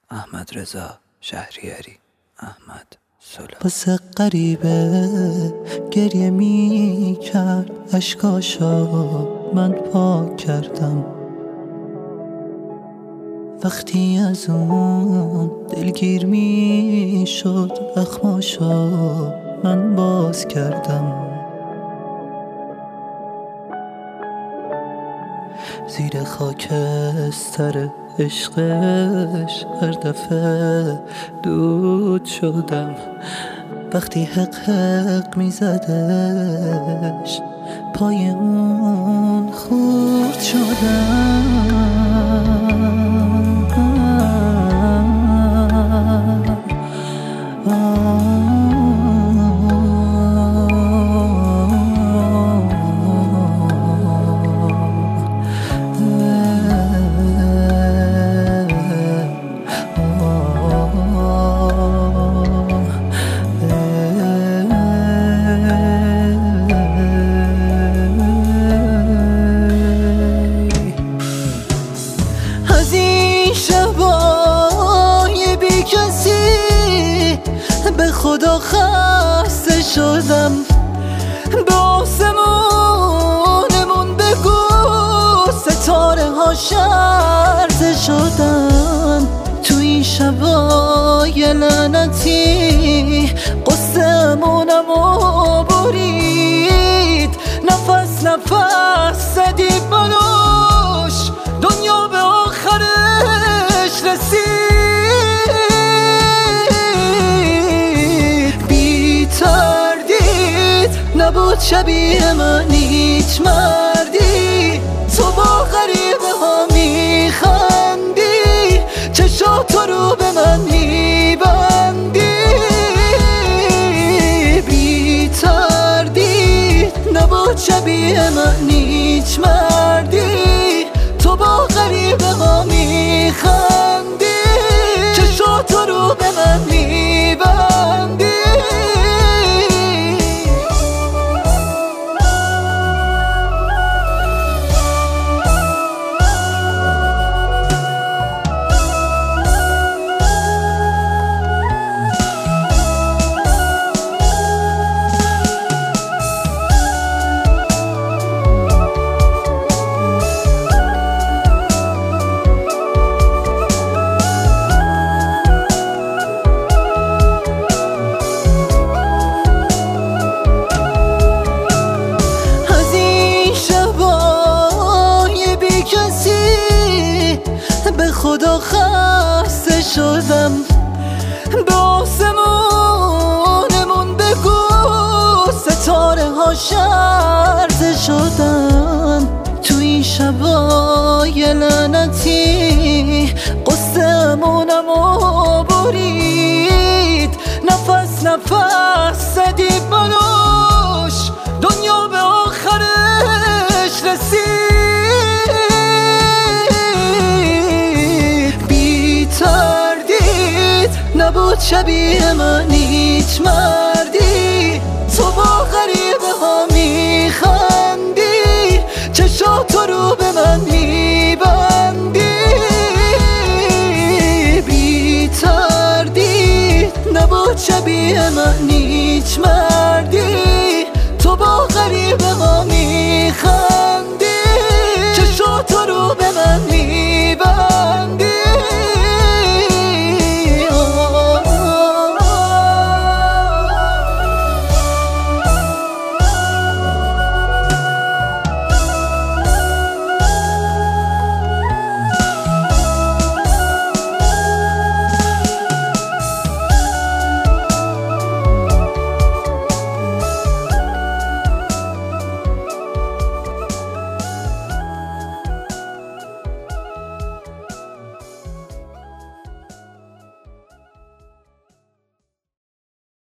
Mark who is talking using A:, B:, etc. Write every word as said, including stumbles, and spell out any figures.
A: احمد رضا شهریاری. احمد سولا.
B: واسه غریبه گریه می کرد، اشکاشا من پاک کردم. وقتی از اون دلگیر می شد، اخماشا من باز کردم. زیر خاکستر عشقش هر دفعه دود شدم. وقتی حق حق می زدش پای اون خورد شدم. به خدا خسته شدم، به آسمونمون بگو ستاره ها شرزه شدن. تو این شبای لعنتی قصه‌مونمو برید، نفس نفس زدی بلوش، دنیا به آخرش رسید. نبود شبیه من هیچ مردی، تو با غریبه ها میخندی، چشاتو رو به من میبندی. بی تردید نبود شبیه من هیچ مردی، تو با غریبه ها میخندی، چشاتو رو به من میبندی. به خدا خسته شدم، به آسمونمون بگو ستاره ها شرزه شدن. تو این شبای لعنتی قصه‌مونمو برید، نفس نفس زدی بلوش، دنیا به آخرش رسید. نبود شبیه من هیچ مردی، تو با غریبه ها میخندی، چشاتو رو به من میبندی. بی تردید نبود شبیه من هیچ مردی، تو با غریبه ها میخندی، چشاتو رو به من میبندی.